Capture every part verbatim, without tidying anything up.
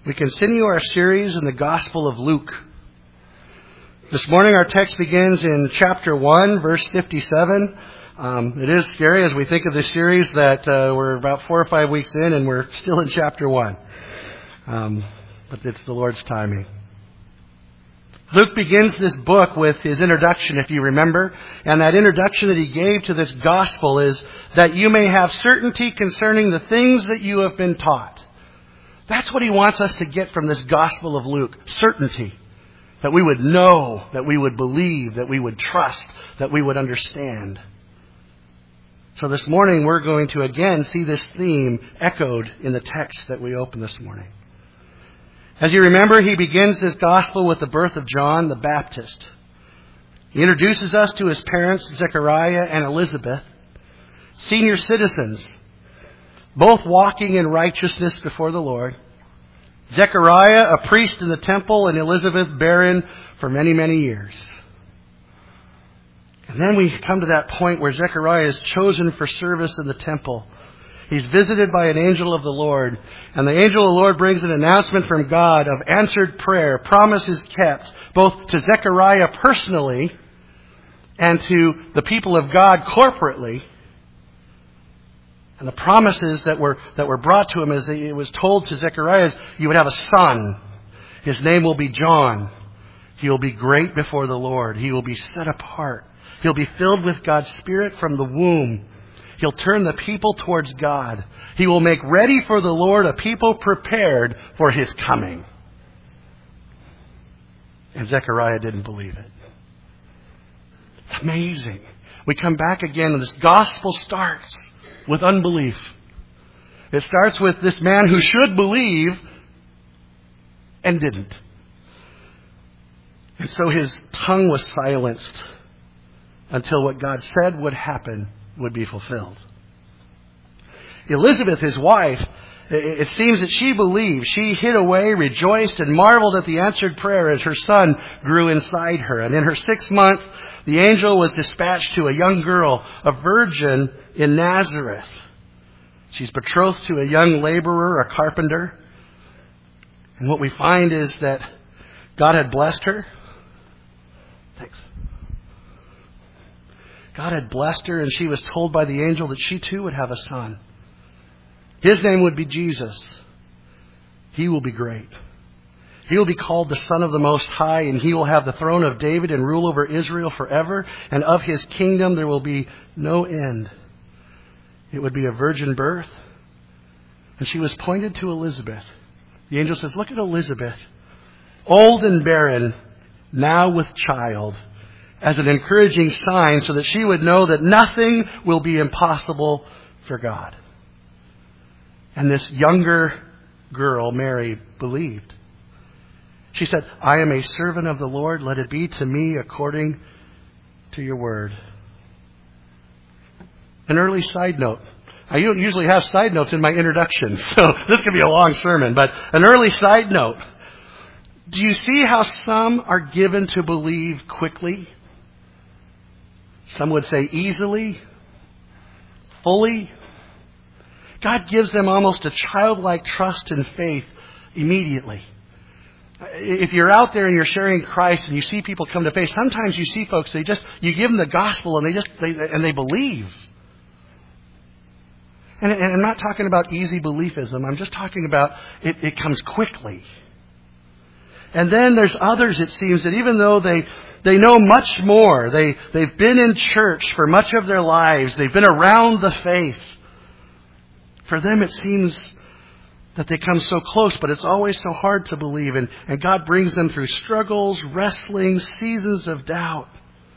We continue our series in the Gospel of Luke. This morning our text begins in chapter one, verse fifty-seven. Um, it is scary as we think of this series that uh, we're about four or five weeks in and we're still in chapter one. Um, but it's the Lord's timing. Luke begins this book with his introduction, if you remember. And that introduction that he gave to this gospel is that you may have certainty concerning the things that you have been taught. That's what he wants us to get from this Gospel of Luke. Certainty. That we would know, that we would believe, that we would trust, that we would understand. So this morning we're going to again see this theme echoed in the text that we opened this morning. As you remember, he begins this Gospel with the birth of John the Baptist. He introduces us to his parents, Zechariah and Elizabeth, senior citizens, both walking in righteousness before the Lord. Zechariah, a priest in the temple, and Elizabeth, barren for many, many years. And then we come to that point where Zechariah is chosen for service in the temple. He's visited by an angel of the Lord. And the angel of the Lord brings an announcement from God of answered prayer, promises kept, both to Zechariah personally and to the people of God corporately. And the promises that were that were brought to him as it was told to Zechariah is, you would have a son. His name will be John. He will be great before the Lord. He will be set apart. He'll be filled with God's Spirit from the womb. He'll turn the people towards God. He will make ready for the Lord a people prepared for His coming. And Zechariah didn't believe it. It's amazing. We come back again and this gospel starts with unbelief. It starts with this man who should believe and didn't. And so his tongue was silenced until what God said would happen would be fulfilled. Elizabeth, his wife, it seems that she believed. She hid away, rejoiced, and marveled at the answered prayer as her son grew inside her. And in her sixth month, the angel was dispatched to a young girl, a virgin in Nazareth. She's betrothed to a young laborer, a carpenter. And what we find is that God had blessed her. Thanks. God had blessed her, and she was told by the angel that she too would have a son. His name would be Jesus. He will be great. He will be called the Son of the Most High, and He will have the throne of David and rule over Israel forever. And of His kingdom there will be no end. It would be a virgin birth. And she was pointed to Elizabeth. The angel says, look at Elizabeth, old and barren, now with child, as an encouraging sign so that she would know that nothing will be impossible for God. And this younger girl, Mary, believed. She said, I am a servant of the Lord. Let it be to me according to your word. An early side note. I don't usually have side notes in my introduction, so this could be a long sermon. But an early side note. Do you see how some are given to believe quickly? Some would say easily, fully. God gives them almost a childlike trust and faith immediately. If you're out there and you're sharing Christ and you see people come to faith, sometimes you see folks, they just, you give them the gospel and they just, they, and they believe. And, and I'm not talking about easy beliefism. I'm just talking about it, it comes quickly. And then there's others, it seems, that even though they, they know much more, they, they've been in church for much of their lives, they've been around the faith. For them it seems that they come so close, but it's always so hard to believe. And, and God brings them through struggles, wrestling, seasons of doubt.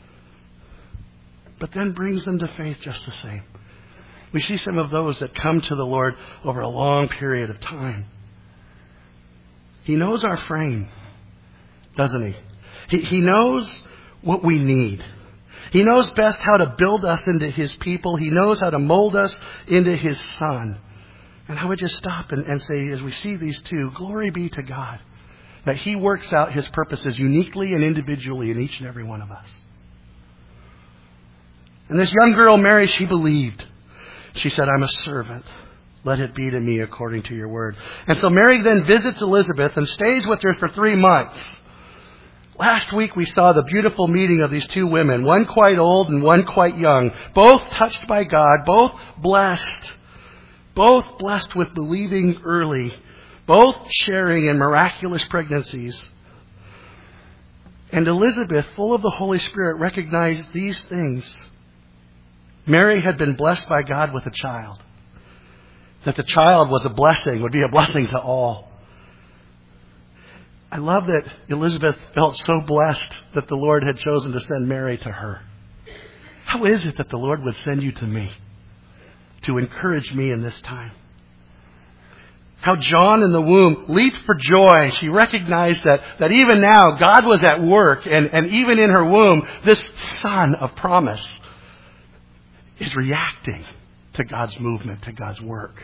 But then brings them to faith just the same. We see some of those that come to the Lord over a long period of time. He knows our frame, doesn't he? He, he knows what we need. He knows best how to build us into His people. He knows how to mold us into His Son. And I would just stop and, and say, as we see these two, glory be to God, that He works out His purposes uniquely and individually in each and every one of us. And this young girl, Mary, she believed. She said, I'm a servant. Let it be to me according to your word. And so Mary then visits Elizabeth and stays with her for three months. Last week we saw the beautiful meeting of these two women, one quite old and one quite young, both touched by God, both blessed, both blessed with believing early, both sharing in miraculous pregnancies. And Elizabeth, full of the Holy Spirit, recognized these things. Mary had been blessed by God with a child. That the child was a blessing, would be a blessing to all. I love that Elizabeth felt so blessed that the Lord had chosen to send Mary to her. How is it that the Lord would send you to me to encourage me in this time? How John in the womb leaped for joy. She recognized that, that even now God was at work, and, and even in her womb, this son of promise is reacting to God's movement, to God's work.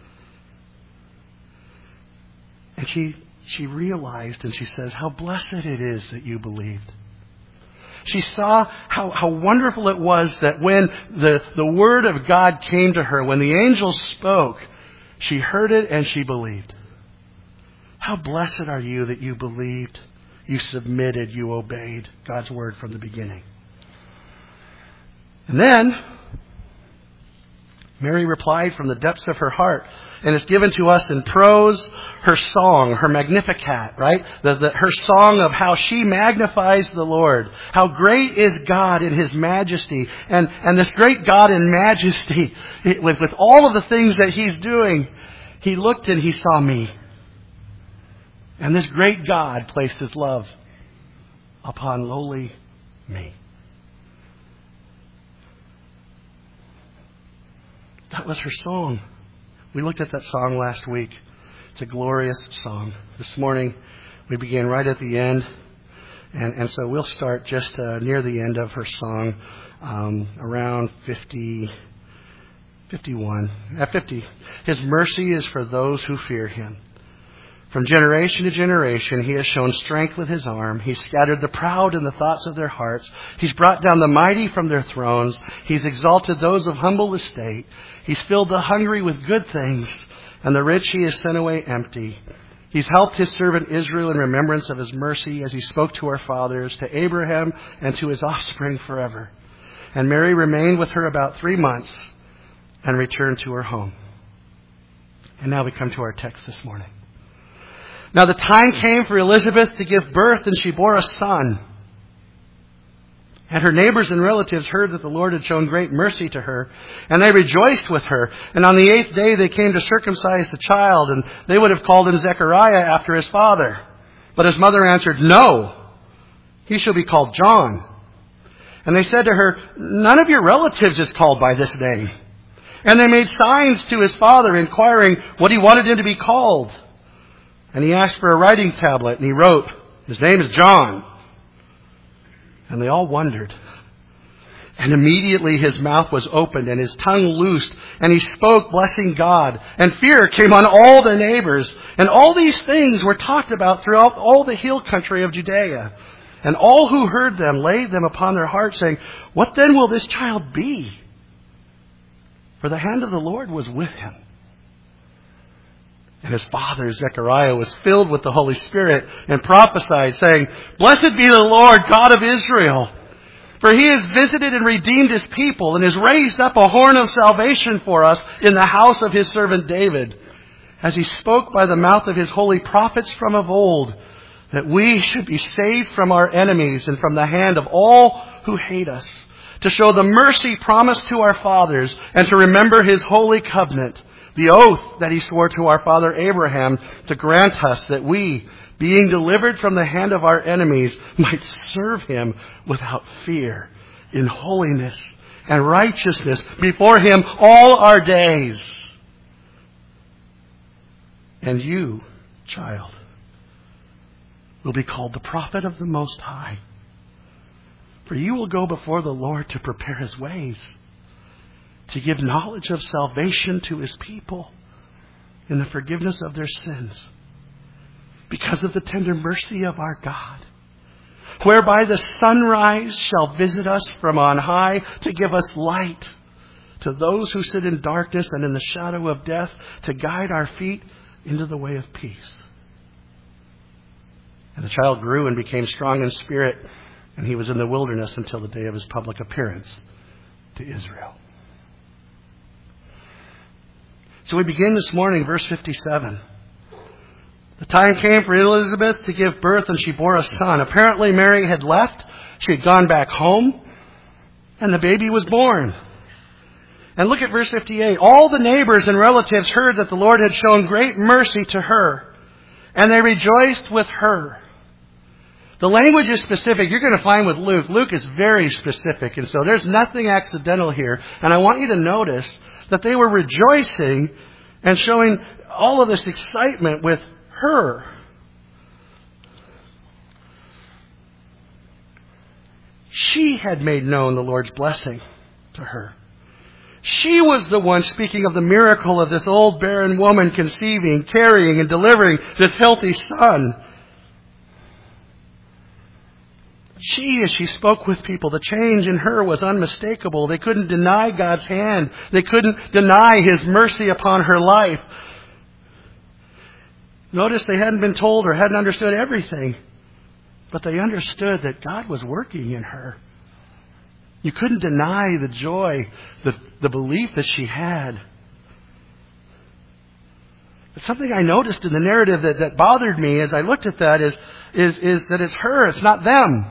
And she she realized, and she says, how blessed it is that you believed. She saw how, how wonderful it was that when the, the word of God came to her, when the angel spoke, she heard it and she believed. How blessed are you that you believed, you submitted, you obeyed God's word from the beginning. And then Mary replied from the depths of her heart, and it's given to us in prose, her song, her Magnificat, right? The, the, her song of how she magnifies the Lord. How great is God in His majesty. And, and this great God in majesty, it, with, with all of the things that He's doing, He looked and He saw me. And this great God placed His love upon lowly me. That was her song. We looked at that song last week. It's a glorious song. This morning, we began right at the end. And, and so we'll start just uh, near the end of her song, um, around fifty, fifty-one. At fifty. His mercy is for those who fear Him. From generation to generation, He has shown strength with His arm. He's scattered the proud in the thoughts of their hearts. He's brought down the mighty from their thrones. He's exalted those of humble estate. He's filled the hungry with good things, and the rich He has sent away empty. He's helped His servant Israel in remembrance of His mercy as He spoke to our fathers, to Abraham, and to his offspring forever. And Mary remained with her about three months and returned to her home. And now we come to our text this morning. Now the time came for Elizabeth to give birth, and she bore a son. And her neighbors and relatives heard that the Lord had shown great mercy to her, and they rejoiced with her. And on the eighth day they came to circumcise the child, and they would have called him Zechariah after his father. But his mother answered, "No, he shall be called John." And they said to her, "None of your relatives is called by this name." And they made signs to his father, inquiring what he wanted him to be called. And he asked for a writing tablet, and he wrote, "His name is John." And they all wondered. And immediately his mouth was opened and his tongue loosed, and he spoke, blessing God. And fear came on all the neighbors. And all these things were talked about throughout all the hill country of Judea. And all who heard them laid them upon their hearts, saying, "What then will this child be?" For the hand of the Lord was with him. And his father, Zechariah, was filled with the Holy Spirit and prophesied, saying, "Blessed be the Lord, God of Israel. For He has visited and redeemed His people, and has raised up a horn of salvation for us in the house of His servant David, as He spoke by the mouth of His holy prophets from of old, that we should be saved from our enemies and from the hand of all who hate us, to show the mercy promised to our fathers, and to remember His holy covenant, the oath that He swore to our father Abraham, to grant us that we, being delivered from the hand of our enemies, might serve Him without fear, in holiness and righteousness before Him all our days. And you, child, will be called the prophet of the Most High. For you will go before the Lord to prepare His ways, to give knowledge of salvation to His people in the forgiveness of their sins, because of the tender mercy of our God, whereby the sunrise shall visit us from on high, to give us light, to those who sit in darkness and in the shadow of death, to guide our feet into the way of peace. And the child grew and became strong in spirit, and he was in the wilderness until the day of his public appearance to Israel. So we begin this morning, verse fifty-seven. The time came for Elizabeth to give birth, and she bore a son. Apparently Mary had left. She had gone back home, and the baby was born. And look at verse fifty-eight. All the neighbors and relatives heard that the Lord had shown great mercy to her, and they rejoiced with her. The language is specific. You're going to find with Luke, Luke is very specific, and so there's nothing accidental here. And I want you to notice that they were rejoicing and showing all of this excitement with her. She had made known the Lord's blessing to her. She was the one speaking of the miracle of this old barren woman conceiving, carrying, and delivering this healthy son. She, as she spoke with people, the change in her was unmistakable. They couldn't deny God's hand. They couldn't deny His mercy upon her life. Notice they hadn't been told or hadn't understood everything, but they understood that God was working in her. You couldn't deny the joy, the, the belief that she had. But something I noticed in the narrative that, that bothered me as I looked at that is, is, is that it's her, it's not them.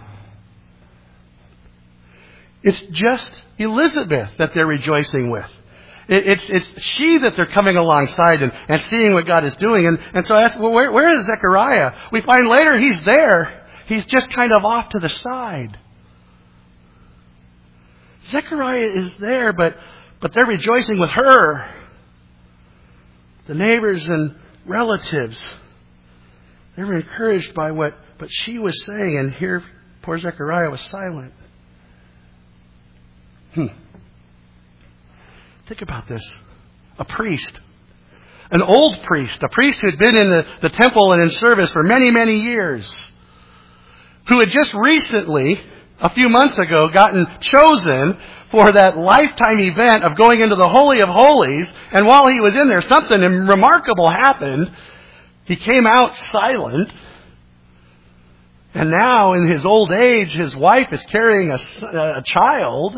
It's just Elizabeth that they're rejoicing with. It, it's, it's she that they're coming alongside and, and seeing what God is doing. And, and so I asked, well, where, where is Zechariah? We find later he's there. He's just kind of off to the side. Zechariah is there, but, but they're rejoicing with her. The neighbors and relatives, they were encouraged by what, what she was saying, and here poor Zechariah was silent. Hmm. Think about this. A priest. An old priest. A priest who had been in the, the temple and in service for many, many years. Who had just recently, a few months ago, gotten chosen for that lifetime event of going into the Holy of Holies. And while he was in there, something remarkable happened. He came out silent. And now, in his old age, his wife is carrying a, a child.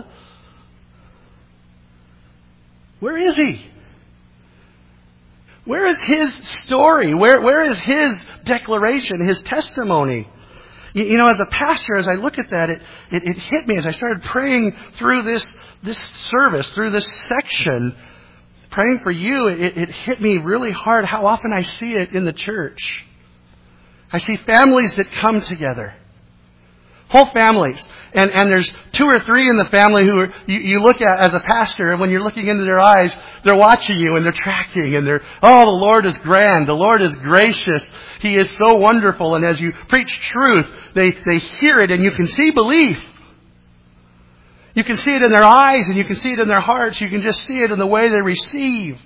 Where is he? Where is his story? Where, where is his declaration, his testimony? You, you know, as a pastor, as I look at that, it, it, it hit me as I started praying through this, this service, through this section, praying for you, it, it hit me really hard how often I see it in the church. I see families that come together. Whole families. And, and there's two or three in the family who are, you, you look at as a pastor, and when you're looking into their eyes, they're watching you and they're tracking and they're, oh, the Lord is grand. The Lord is gracious. He is so wonderful. And as you preach truth, they, they hear it and you can see belief. You can see it in their eyes and you can see it in their hearts. You can just see it in the way they receive.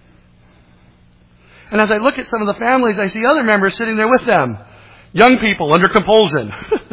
And as I look at some of the families, I see other members sitting there with them. Young people under compulsion.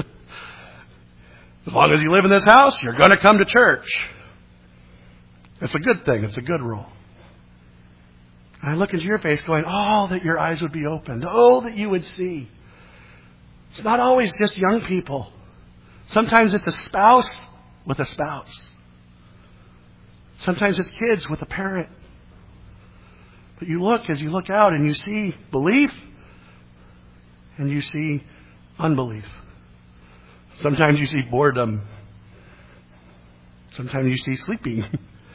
As long as you live in this house, you're going to come to church. It's a good thing. It's a good rule. And I look into your face going, oh, that your eyes would be opened. Oh, that you would see. It's not always just young people. Sometimes it's a spouse with a spouse. Sometimes it's kids with a parent. But you look as you look out and you see belief and you see unbelief. Sometimes you see boredom. Sometimes you see sleeping.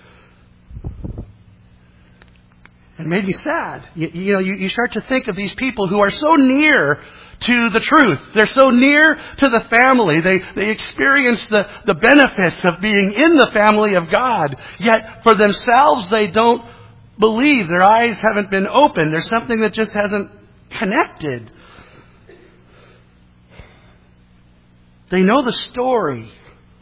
It made me sad. You, you know, you, you start to think of these people who are so near to the truth. They're so near to the family. They, they experience the, the benefits of being in the family of God. Yet for themselves, they don't believe. Their eyes haven't been opened. There's something that just hasn't connected. They know the story.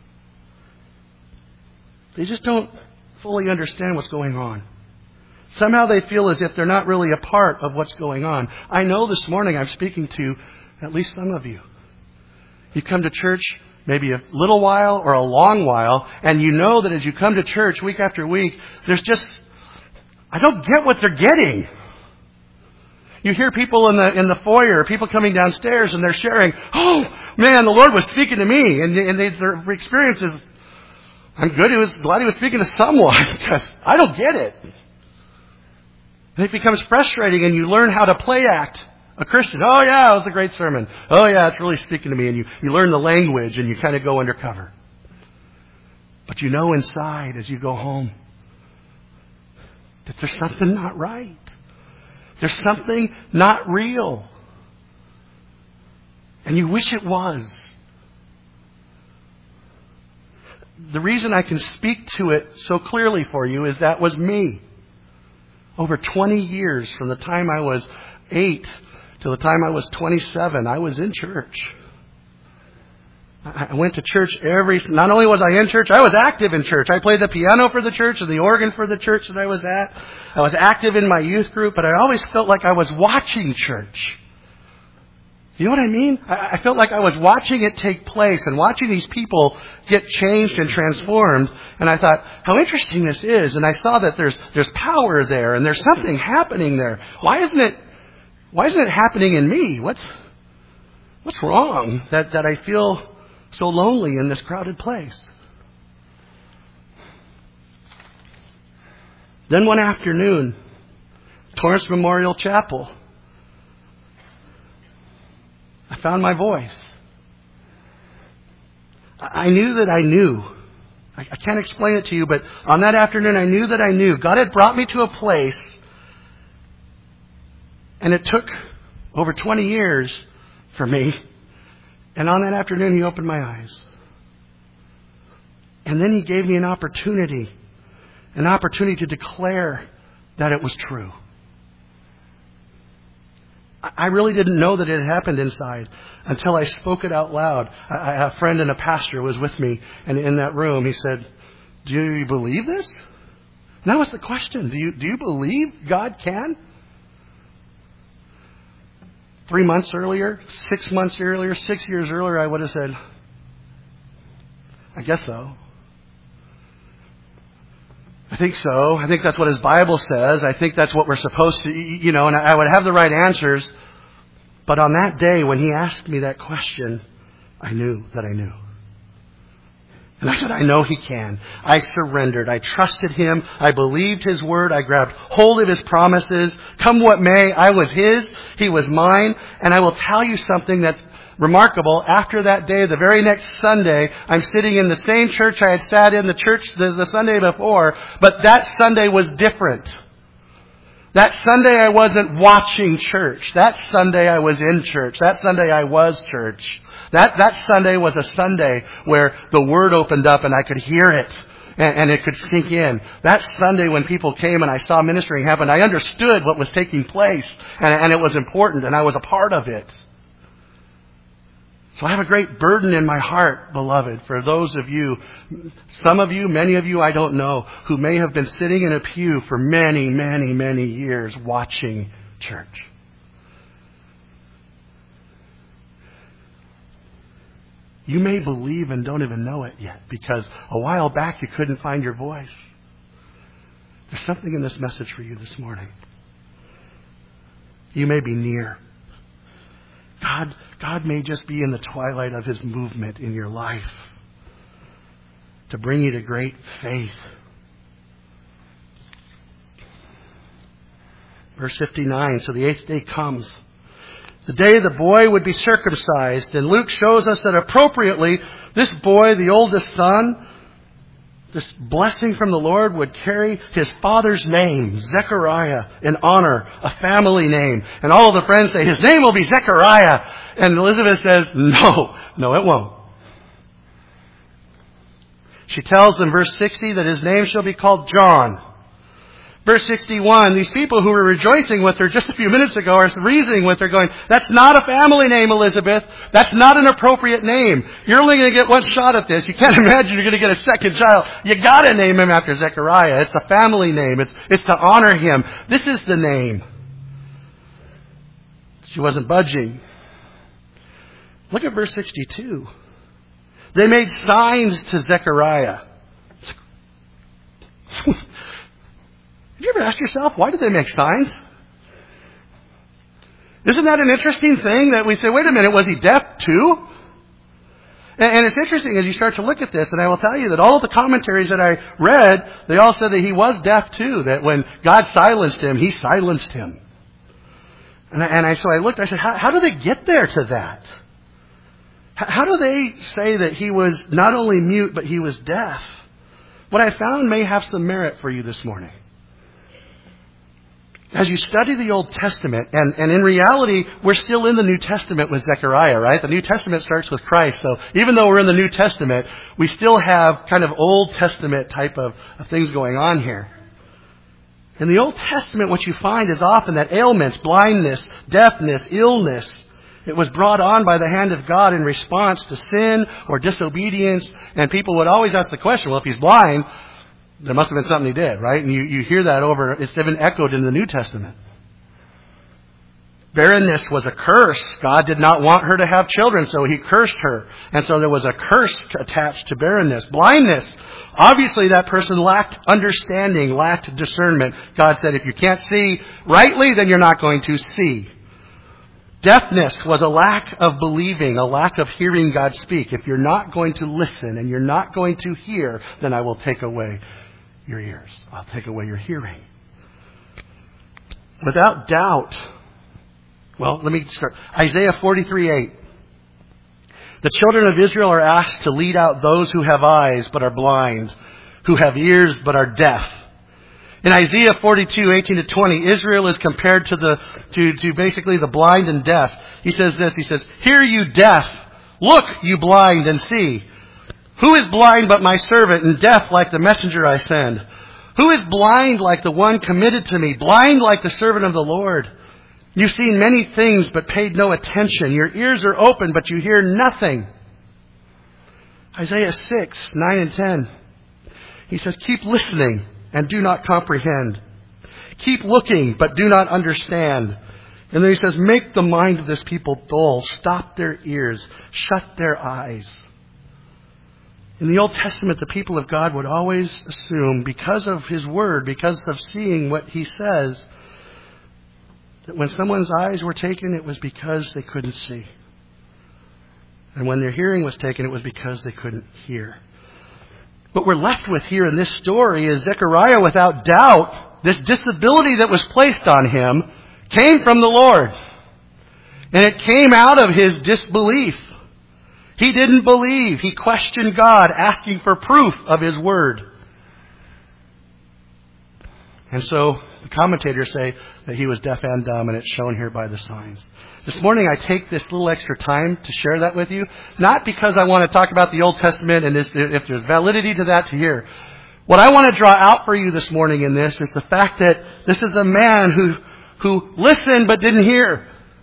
They just don't fully understand what's going on. Somehow they feel as if they're not really a part of what's going on. I know this morning I'm speaking to at least some of you. You come to church maybe a little while or a long while, and you know that as you come to church week after week, there's just, I don't get what they're getting. You hear people in the in the foyer, people coming downstairs, and they're sharing, oh, man, the Lord was speaking to me. And, and they, their experience is, I'm good. He was glad He was speaking to someone, because I don't get it. And it becomes frustrating, and you learn how to play act a Christian. Oh, yeah, it was a great sermon. Oh, yeah, it's really speaking to me. And you, you learn the language, and you kind of go undercover. But you know inside as you go home that there's something not right. There's something not real. And you wish it was. The reason I can speak to it so clearly for you is that was me. Over twenty years, from the time I was eight to the time I was twenty-seven, I was in church. I went to church every... Not only was I in church, I was active in church. I played the piano for the church and the organ for the church that I was at. I was active in my youth group, but I always felt like I was watching church. You know what I mean? I felt like I was watching it take place and watching these people get changed and transformed. And I thought, how interesting this is. And I saw that there's there's power there and there's something happening there. Why isn't it why isn't it happening in me? What's what's wrong that, that I feel so lonely in this crowded place? Then one afternoon, Torrance Memorial Chapel, I found my voice. I knew that I knew. I can't explain it to you, but on that afternoon I knew that I knew. God had brought me to a place, and it took over twenty years for me. And on that afternoon He opened my eyes. And then He gave me an opportunity, an opportunity to declare that it was true. I really didn't know that it had happened inside until I spoke it out loud. I, a friend and a pastor was with me, and in that room he said, "Do you believe this?" And that was the question. Do you, do you believe God can? Three months earlier, six months earlier, six years earlier, I would have said, I guess so. I think so. I think that's what His Bible says. I think that's what we're supposed to, you know, and I would have the right answers. But on that day when He asked me that question, I knew that I knew. And I said, I know He can. I surrendered. I trusted Him. I believed His word. I grabbed hold of His promises. Come what may, I was His. He was mine. And I will tell you something that's remarkable. After that day, the very next Sunday, I'm sitting in the same church I had sat in the church the, the Sunday before, but that Sunday was different. That Sunday I wasn't watching church. That Sunday I was in church. That Sunday I was church. That, that Sunday was a Sunday where the Word opened up and I could hear it and, and it could sink in. That Sunday when people came and I saw ministering happen, I understood what was taking place and, and it was important and I was a part of it. So I have a great burden in my heart, beloved, for those of you, some of you, many of you I don't know, who may have been sitting in a pew for many, many, many years watching church. You may believe and don't even know it yet because a while back you couldn't find your voice. There's something in this message for you this morning. You may be near. God, God may just be in the twilight of His movement in your life to bring you to great faith. Verse fifty-nine, so the eighth day comes. The day the boy would be circumcised. And Luke shows us that appropriately, this boy, the oldest son, this blessing from the Lord, would carry his father's name, Zechariah, in honor, a family name. And all of the friends say, his name will be Zechariah. And Elizabeth says, no, no it won't. She tells in verse sixty that his name shall be called John. Verse sixty-one, these people who were rejoicing with her just a few minutes ago are reasoning with her going, that's not a family name, Elizabeth. That's not an appropriate name. You're only going to get one shot at this. You can't imagine you're going to get a second child. You got to name him after Zechariah. It's a family name. It's, it's to honor him. This is the name. She wasn't budging. Look at verse sixty-two. They made signs to Zechariah. Did you ever ask yourself, why did they make signs? Isn't that an interesting thing that we say, wait a minute, was he deaf too? And, and it's interesting as you start to look at this, and I will tell you that all of the commentaries that I read, they all said that he was deaf too, that when God silenced him, he silenced him. And I, and I so I looked, I said, how, how do they get there to that? How, how do they say that he was not only mute, but he was deaf? What I found may have some merit for you this morning. As you study the Old Testament, and, and in reality, we're still in the New Testament with Zechariah, right? The New Testament starts with Christ. So even though we're in the New Testament, we still have kind of Old Testament type of, of things going on here. In the Old Testament, what you find is often that ailments, blindness, deafness, illness, it was brought on by the hand of God in response to sin or disobedience. And people would always ask the question, well, if he's blind, there must have been something he did, right? And you, you hear that over, it's even echoed in the New Testament. Barrenness was a curse. God did not want her to have children, so he cursed her. And so there was a curse attached to barrenness. Blindness. Obviously that person lacked understanding, lacked discernment. God said, if you can't see rightly, then you're not going to see. Deafness was a lack of believing, a lack of hearing God speak. If you're not going to listen and you're not going to hear, then I will take away your ears. I'll take away your hearing. Without doubt, well, let me start. Isaiah forty-three eight. The children of Israel are asked to lead out those who have eyes but are blind, who have ears but are deaf. In Isaiah forty-two eighteen to twenty, Israel is compared to the to, to basically the blind and deaf. He says this, he says, hear you deaf, look you blind and see. Who is blind but my servant, and deaf like the messenger I send? Who is blind like the one committed to me, blind like the servant of the Lord? You've seen many things but paid no attention. Your ears are open but you hear nothing. Isaiah six nine and ten. He says, keep listening and do not comprehend. Keep looking, but do not understand. And then he says, make the mind of this people dull. Stop their ears. Shut their eyes. In the Old Testament, the people of God would always assume, because of His Word, because of seeing what He says, that when someone's eyes were taken, it was because they couldn't see. And when their hearing was taken, it was because they couldn't hear. What we're left with here in this story is Zechariah, without doubt, this disability that was placed on him came from the Lord. And it came out of his disbelief. He didn't believe. He questioned God, asking for proof of His Word. And so the commentators say that he was deaf and dumb, and it's shown here by the signs. This morning I take this little extra time to share that with you, not because I want to talk about the Old Testament and if there's validity to that to hear. What I want to draw out for you this morning in this is the fact that this is a man who, who listened but didn't hear.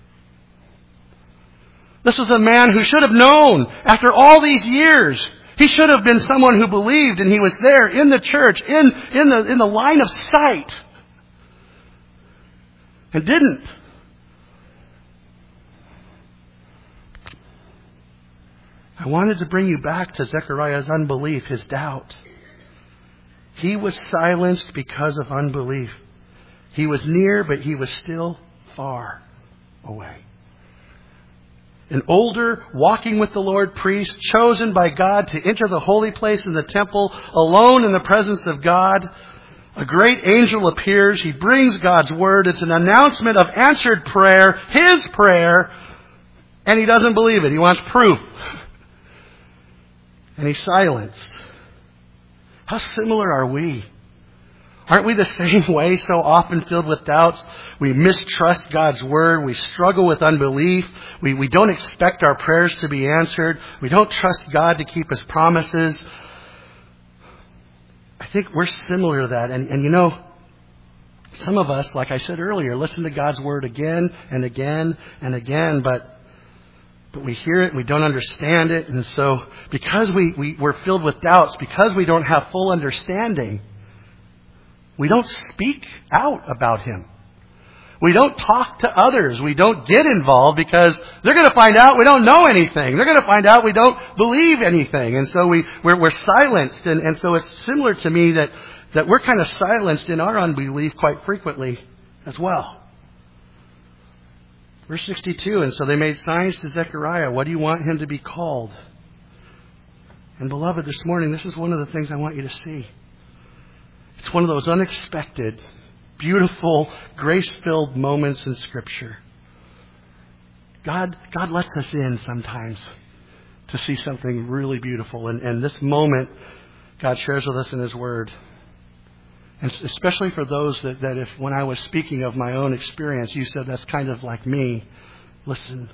This was a man who should have known after all these years. He should have been someone who believed, and he was there in the church, in, in the, in the line of sight. And didn't. I wanted to bring you back to Zechariah's unbelief, his doubt. He was silenced because of unbelief. He was near, but he was still far away. An older, walking with the Lord priest, chosen by God to enter the holy place in the temple, alone in the presence of God. A great angel appears. He brings God's word. It's an announcement of answered prayer, his prayer, and he doesn't believe it. He wants proof. And he's silenced. How similar are we? Aren't we the same way, so often filled with doubts? We mistrust God's Word. We struggle with unbelief. We, we don't expect our prayers to be answered. We don't trust God to keep His promises. I think we're similar to that. And, and you know, some of us, like I said earlier, listen to God's Word again and again and again, but But we hear it and we don't understand it. And so because we, we, we're filled with doubts, because we don't have full understanding, we don't speak out about Him. We don't talk to others. We don't get involved because they're going to find out we don't know anything. They're going to find out we don't believe anything. And so we, we're, we're silenced. And, and so it's similar to me that, that we're kind of silenced in our unbelief quite frequently as well. Verse sixty-two, and so they made signs to Zechariah. What do you want him to be called? And beloved, this morning, this is one of the things I want you to see. It's one of those unexpected, beautiful, grace-filled moments in Scripture. God, God lets us in sometimes to see something really beautiful. And, and this moment, God shares with us in His Word. And especially for those that, that if when I was speaking of my own experience, you said that's kind of like me. Listen.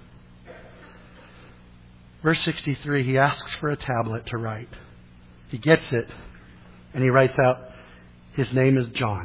Verse sixty-three, he asks for a tablet to write. He gets it, and he writes out, his name is John.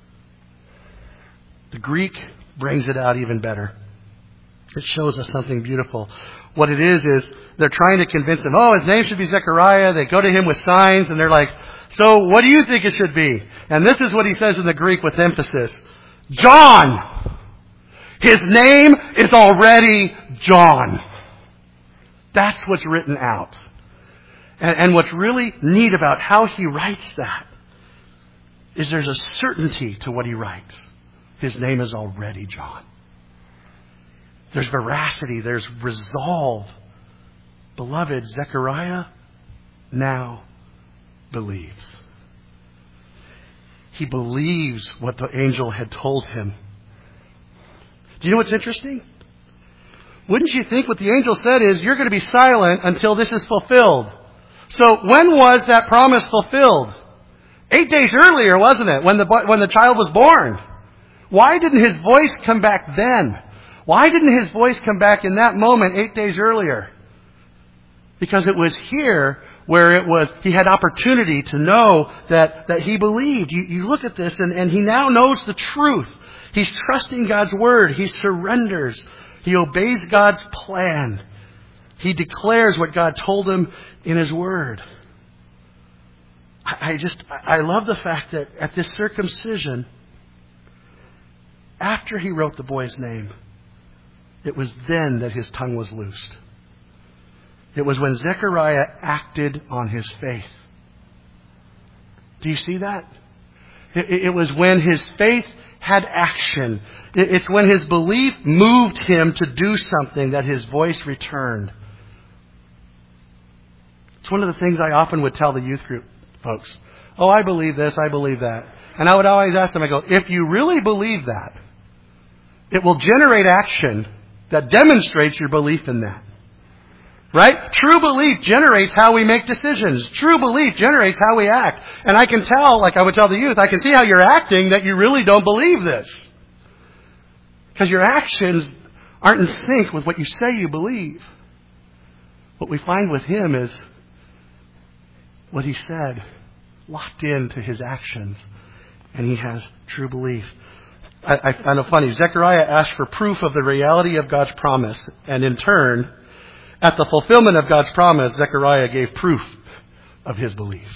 The Greek brings it out even better. It shows us something beautiful. What it is, is they're trying to convince him, oh, his name should be Zechariah. They go to him with signs, and they're like, so what do you think it should be? And this is what he says in the Greek with emphasis. John! His name is already John. That's what's written out. And, and what's really neat about how he writes that is there's a certainty to what he writes. His name is already John. There's veracity. There's resolve. Beloved, Zechariah now believes. He believes what the angel had told him. Do you know what's interesting? Wouldn't you think what the angel said is, you're going to be silent until this is fulfilled? So when was that promise fulfilled? Eight days earlier, wasn't it? When the, when the child was born. Why didn't his voice come back then? Why didn't his voice come back in that moment eight days earlier? Because it was here where it was, he had opportunity to know that, that he believed. You, you look at this and, and he now knows the truth. He's trusting God's word. He surrenders. He obeys God's plan. He declares what God told him in His Word. I, I just, I love the fact that at this circumcision, after he wrote the boy's name, it was then that his tongue was loosed. It was when Zechariah acted on his faith. Do you see that? It, it was when his faith had action. It's when his belief moved him to do something that his voice returned. It's one of the things I often would tell the youth group folks. Oh, I believe this, I believe that. And I would always ask them, I go, if you really believe that, it will generate action that demonstrates your belief in that. Right? True belief generates how we make decisions. True belief generates how we act. And I can tell, like I would tell the youth, I can see how you're acting that you really don't believe this. Because your actions aren't in sync with what you say you believe. What we find with him is what he said locked into his actions. And he has true belief. I, I find it funny. Zechariah asked for proof of the reality of God's promise. And in turn, at the fulfillment of God's promise, Zechariah gave proof of his belief.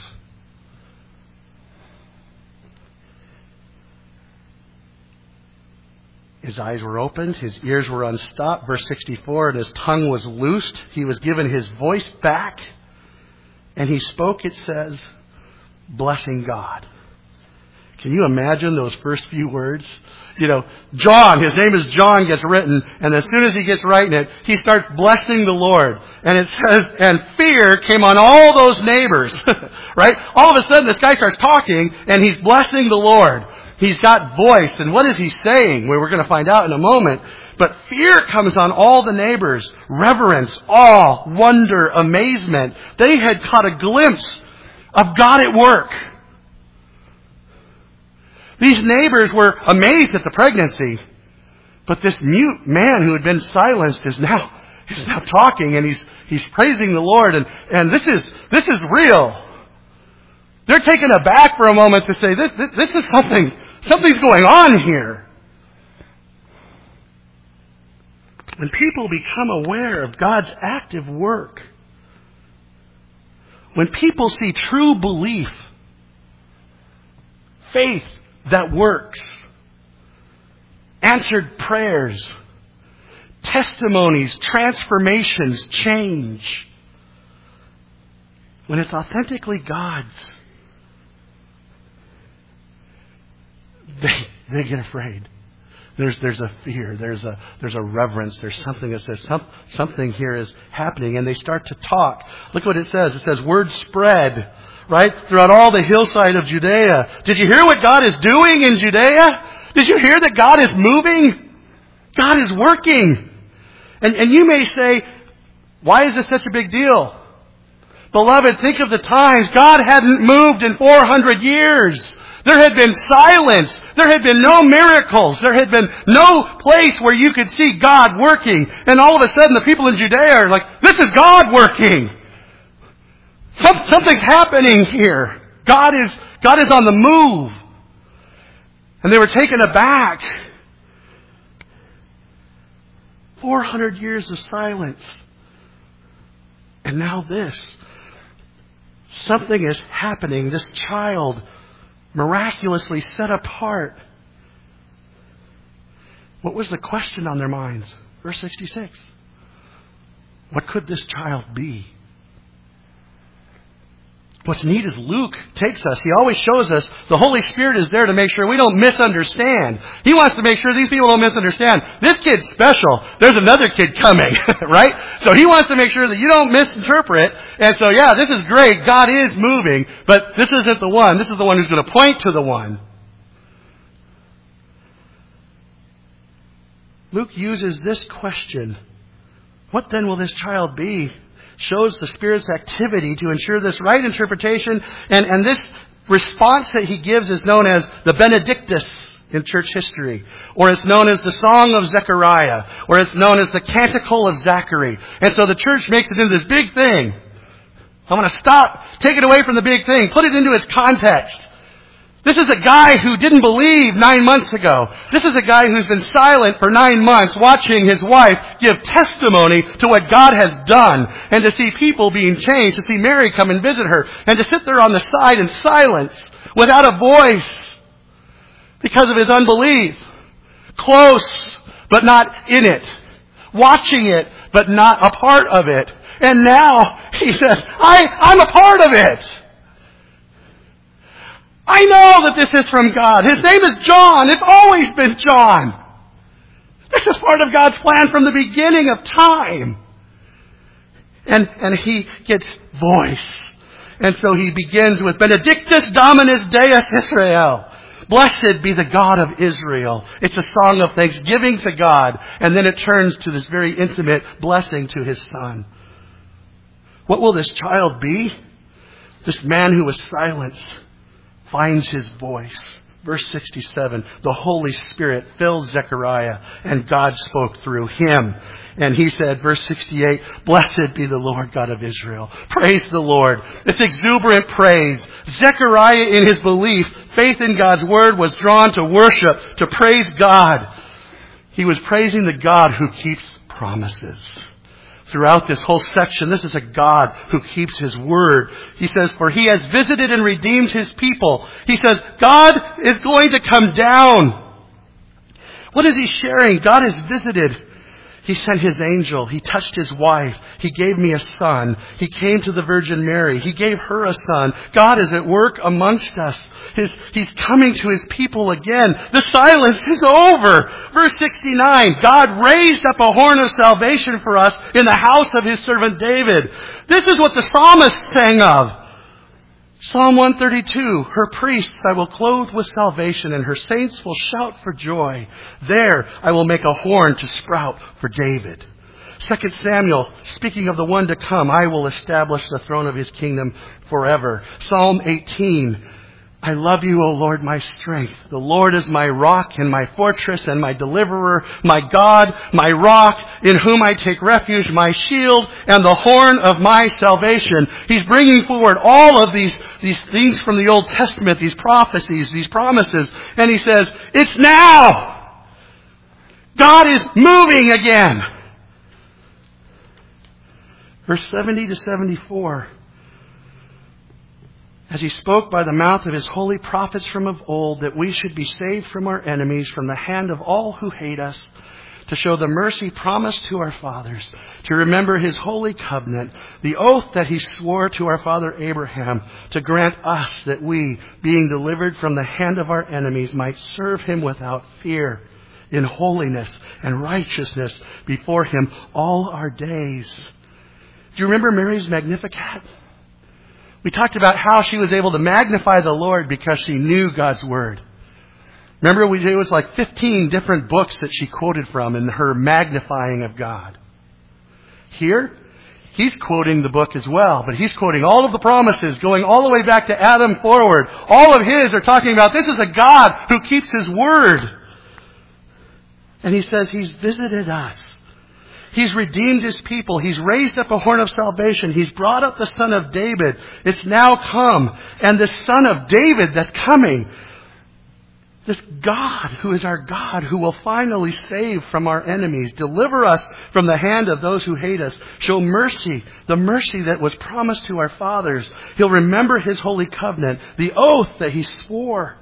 His eyes were opened, his ears were unstopped. Verse sixty-four, and his tongue was loosed. He was given his voice back. And he spoke, it says, blessing God. Can you imagine those first few words? You know, John, his name is John, gets written, and as soon as he gets writing it, he starts blessing the Lord. And it says, and fear came on all those neighbors, right? All of a sudden, this guy starts talking, and he's blessing the Lord. He's got voice, and what is he saying? Well, we're going to find out in a moment. But fear comes on all the neighbors. Reverence, awe, wonder, amazement. They had caught a glimpse of God at work. These neighbors were amazed at the pregnancy. But this mute man who had been silenced is now, is now talking, and he's, he's praising the Lord. And, and this is, this is real. They're taken aback for a moment to say, this, this, this is something, something's going on here. When people become aware of God's active work, when people see true belief, faith that works, answered prayers, testimonies, transformations, change. When it's authentically God's, they, they get afraid. There's, there's a fear. There's a, there's a reverence. There's something that says some, something here is happening. And they start to talk. Look what it says. It says, word spread, right? Throughout all the hillside of Judea. Did you hear what God is doing in Judea? Did you hear that God is moving? God is working. And, and you may say, why is this such a big deal? Beloved, think of the times God hadn't moved in four hundred years. There had been silence. There had been no miracles. There had been no place where you could see God working. And all of a sudden the people in Judea are like, this is God working. Some, something's happening here. God is, God is on the move. And they were taken aback. four hundred years of silence. And now this. Something is happening. This child miraculously set apart. What was the question on their minds? Verse sixty-six. What could this child be? What's neat is Luke takes us. He always shows us the Holy Spirit is there to make sure we don't misunderstand. He wants to make sure these people don't misunderstand. This kid's special. There's another kid coming, right? So he wants to make sure that you don't misinterpret. And so, yeah, this is great. God is moving, but this isn't the one. This is the one who's going to point to the one. Luke uses this question. What then will this child be? Shows the Spirit's activity to ensure this right interpretation. And, and this response that he gives is known as the Benedictus in church history. Or it's known as the Song of Zechariah. Or it's known as the Canticle of Zachary. And so the church makes it into this big thing. I'm going to stop, take it away from the big thing, put it into its context. This is a guy who didn't believe nine months ago. This is a guy who's been silent for nine months watching his wife give testimony to what God has done. And to see people being changed, to see Mary come and visit her. And to sit there on the side in silence without a voice because of his unbelief. Close, but not in it. Watching it, but not a part of it. And now he says, I, I'm a part of it. I know that this is from God. His name is John. It's always been John. This is part of God's plan from the beginning of time. And, and he gets voice. And so he begins with Benedictus Dominus Deus Israel. Blessed be the God of Israel. It's a song of thanksgiving to God. And then it turns to this very intimate blessing to his son. What will this child be? This man who was silenced finds his voice. Verse sixty-seven, the Holy Spirit filled Zechariah and God spoke through him. And he said, verse sixty-eight, blessed be the Lord God of Israel. Praise the Lord. It's exuberant praise. Zechariah, in his belief, faith in God's word, was drawn to worship, to praise God. He was praising the God who keeps promises. Throughout this whole section, this is a God who keeps his word. He says, for he has visited and redeemed his people. He says, God is going to come down. What is he sharing? God has visited. He sent his angel. He touched his wife. He gave me a son. He came to the Virgin Mary. He gave her a son. God is at work amongst us. His, he's coming to his people again. The silence is over. Verse sixty-nine, God raised up a horn of salvation for us in the house of his servant David. This is what the psalmist sang of. Psalm one thirty-two, her priests I will clothe with salvation, and her saints will shout for joy. There I will make a horn to sprout for David. Second Samuel, speaking of the one to come, I will establish the throne of his kingdom forever. Psalm eighteen, I love you, O Lord, my strength. The Lord is my rock and my fortress and my deliverer, my God, my rock, in whom I take refuge, my shield and the horn of my salvation. He's bringing forward all of these, these things from the Old Testament, these prophecies, these promises. And he says, it's now. God is moving again. Verse seventy to seventy-four. as he spoke by the mouth of his holy prophets from of old, that we should be saved from our enemies, from the hand of all who hate us, to show the mercy promised to our fathers, to remember his holy covenant, the oath that he swore to our father Abraham, to grant us that we, being delivered from the hand of our enemies, might serve him without fear, in holiness and righteousness before him all our days. Do you remember Mary's Magnificat? We talked about how she was able to magnify the Lord because she knew God's Word. Remember, we it was like fifteen different books that she quoted from in her magnifying of God. Here, he's quoting the book as well, but he's quoting all of the promises going all the way back to Adam forward. All of his are talking about this is a God who keeps his word. And he says he's visited us. He's redeemed his people. He's raised up a horn of salvation. He's brought up the Son of David. It's now come. And the Son of David that's coming, this God who is our God, who will finally save from our enemies, deliver us from the hand of those who hate us, show mercy, the mercy that was promised to our fathers. He'll remember his holy covenant, the oath that he swore.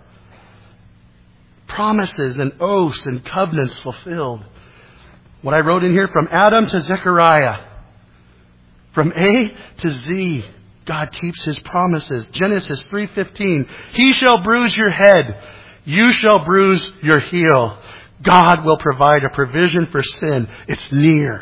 Promises and oaths and covenants fulfilled. What I wrote in here, from Adam to Zechariah, from A to Z, God keeps his promises. Genesis three fifteen, he shall bruise your head, you shall bruise your heel. God will provide a provision for sin. It's near.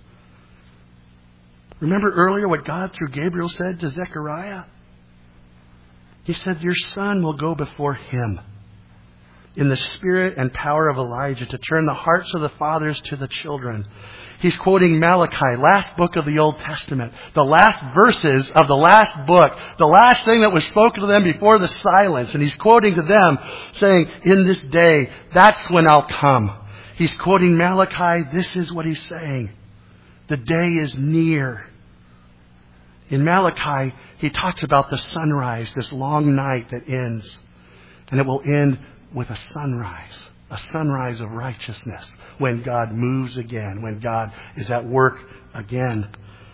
Remember earlier what God through Gabriel said to Zechariah? He said, your son will go before him in the spirit and power of Elijah, to turn the hearts of the fathers to the children. He's quoting Malachi, last book of the Old Testament, the last verses of the last book, the last thing that was spoken to them before the silence. And he's quoting to them, saying, in this day, that's when I'll come. He's quoting Malachi. This is what he's saying. The day is near. In Malachi, he talks about the sunrise, this long night that ends. And it will end with a sunrise, a sunrise of righteousness, when God moves again, when God is at work again.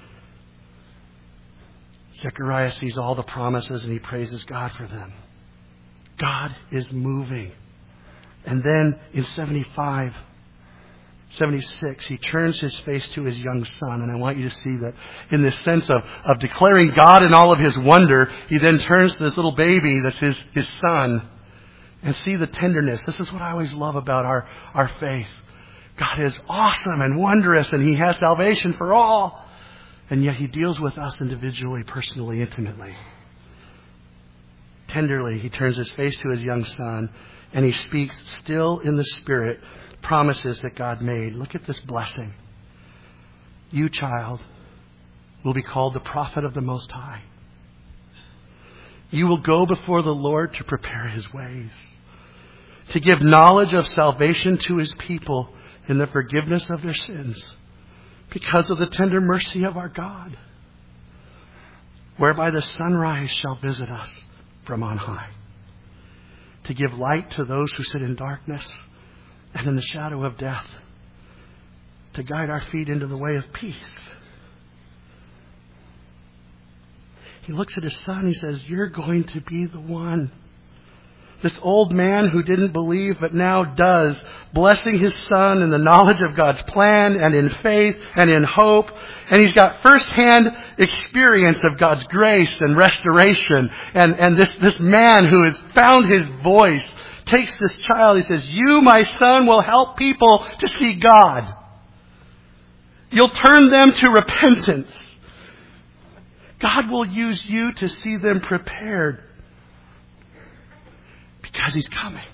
Zechariah sees all the promises and he praises God for them. God is moving. And then in seventy-five, seventy-six, he turns his face to his young son. And I want you to see that in this sense of, of declaring God in all of his wonder, he then turns to this little baby that's his, his son. And see the tenderness. This is what I always love about our, our faith. God is awesome and wondrous, and he has salvation for all. And yet he deals with us individually, personally, intimately. Tenderly, he turns his face to his young son, and he speaks still in the Spirit promises that God made. Look at this blessing. You, child, will be called the prophet of the Most High. You will go before the Lord to prepare his ways, to give knowledge of salvation to his people in the forgiveness of their sins, because of the tender mercy of our God, whereby the sunrise shall visit us from on high, to give light to those who sit in darkness and in the shadow of death, to guide our feet into the way of peace. He looks at his son. He says, you're going to be the one. This old man who didn't believe but now does, blessing his son in the knowledge of God's plan and in faith and in hope. And he's got firsthand experience of God's grace and restoration. And, and this, this man who has found his voice takes this child. He says, you, my son, will help people to see God. You'll turn them to repentance. God will use you to see them prepared because he's coming.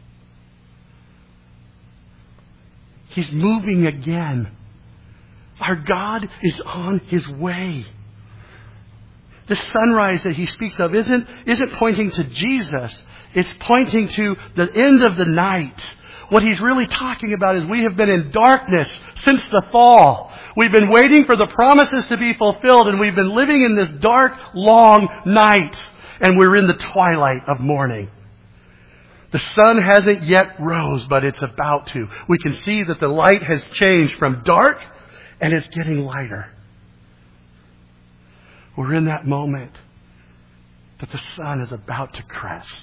He's moving again. Our God is on his way. The sunrise that he speaks of isn't, isn't pointing to Jesus. It's pointing to the end of the night. What he's really talking about is we have been in darkness since the fall. We've been waiting for the promises to be fulfilled, and we've been living in this dark, long night, and we're in the twilight of morning. The sun hasn't yet rose, but it's about to. We can see that the light has changed from dark, and it's getting lighter. We're in that moment. that the sun is about to crest.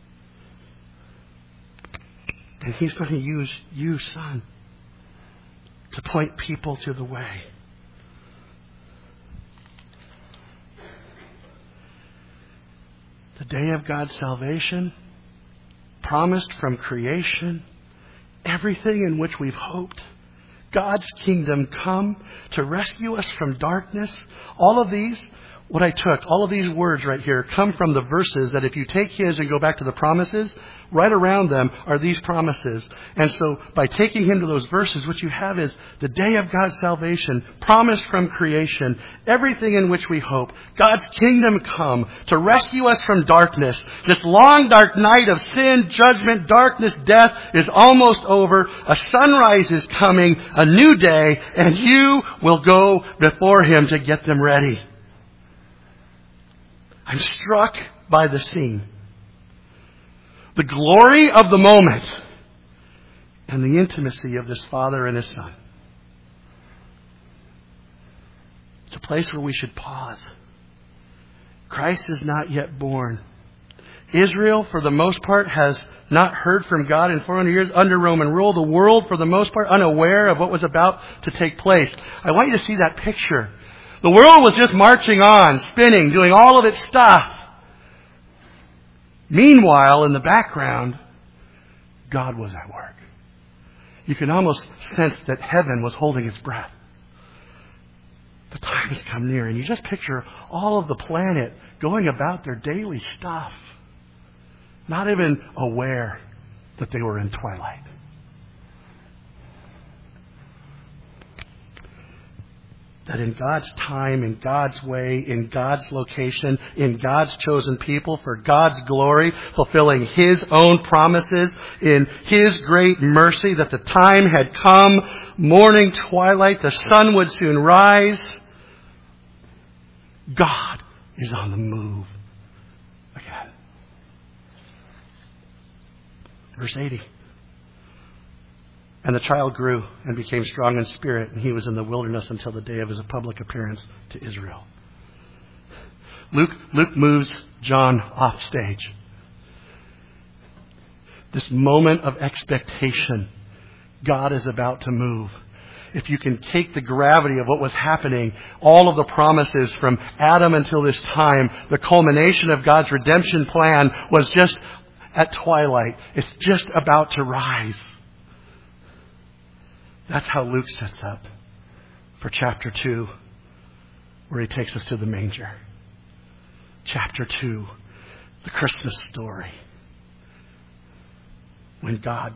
And He's going to use you, son, to point people to the way. The day of God's salvation, promised from creation, everything in which we've hoped, God's kingdom come to rescue us from darkness. All of these, what I took, all of these words right here come from the verses that if you take his and go back to the promises, right around them are these promises. And so by taking him to those verses, what you have is the day of God's salvation, promised from creation, everything in which we hope, God's kingdom come to rescue us from darkness. This long dark night of sin, judgment, darkness, death is almost over. A sunrise is coming, a new day, and you will go before him to get them ready. I'm struck by the scene. The glory of the moment and the intimacy of this Father and His Son. It's a place where we should pause. Christ is not yet born. Israel, for the most part, has not heard from God in four hundred years under Roman rule. The world, for the most part, unaware of what was about to take place. I want you to see that picture. The world was just marching on, spinning, doing all of its stuff. Meanwhile, in the background, God was at work. You can almost sense that heaven was holding its breath. The time has come near, and you just picture all of the planet going about their daily stuff, not even aware that they were in twilight. That in God's time, in God's way, in God's location, in God's chosen people, for God's glory, fulfilling His own promises, in His great mercy, that the time had come, morning, twilight, the sun would soon rise. God is on the move again. Verse eighty. And the child grew and became strong in spirit, and he was in the wilderness until the day of his public appearance to Israel. Luke, Luke moves John off stage. This moment of expectation, God is about to move. If you can take the gravity of what was happening, all of the promises from Adam until this time, the culmination of God's redemption plan was just at twilight. It's just about to rise. That's how Luke sets up for chapter two, where he takes us to the manger. Chapter two, the Christmas story. When God